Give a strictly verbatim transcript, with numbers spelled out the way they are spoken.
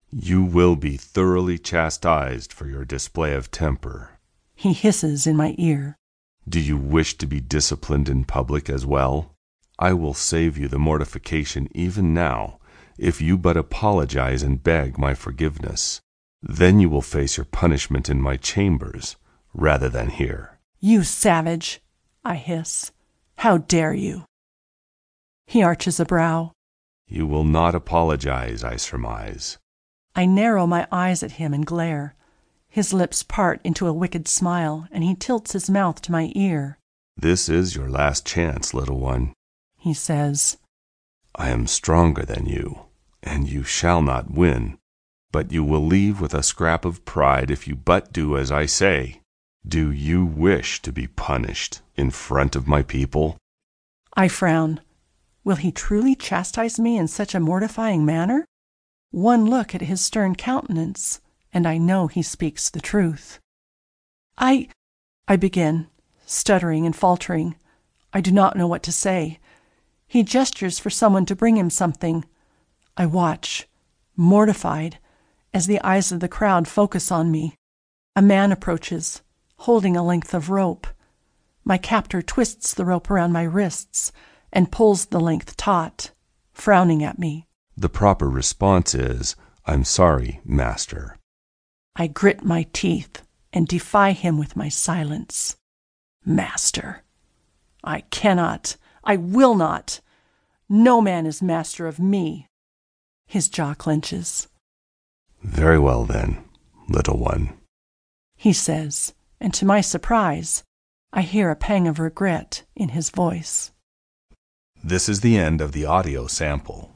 You will be thoroughly chastised for your display of temper. He hisses in my ear. Do you wish to be disciplined in public as well? I will save you the mortification even now, if you but apologize and beg my forgiveness. Then you will face your punishment in my chambers rather than here. You savage, I hiss. How dare you? He arches a brow. You will not apologize, I surmise. I narrow my eyes at him and glare. His lips part into a wicked smile, and he tilts his mouth to my ear. This is your last chance, little one, he says. I am stronger than you, and you shall not win, but you will leave with a scrap of pride if you but do as I say. Do you wish to be punished in front of my people? I frown. Will he truly chastise me in such a mortifying manner? One look at his stern countenance, and I know he speaks the truth. I, I begin, stuttering and faltering. I do not know what to say. He gestures for someone to bring him something. I watch, mortified, as the eyes of the crowd focus on me. A man approaches, holding a length of rope. My captor twists the rope around my wrists and pulls the length taut, frowning at me. The proper response is, I'm sorry, master. I grit my teeth and defy him with my silence. Master. I cannot. I will not. No man is master of me. His jaw clenches. Very well then, little one, he says, and to my surprise, I hear a pang of regret in his voice. This is the end of the audio sample.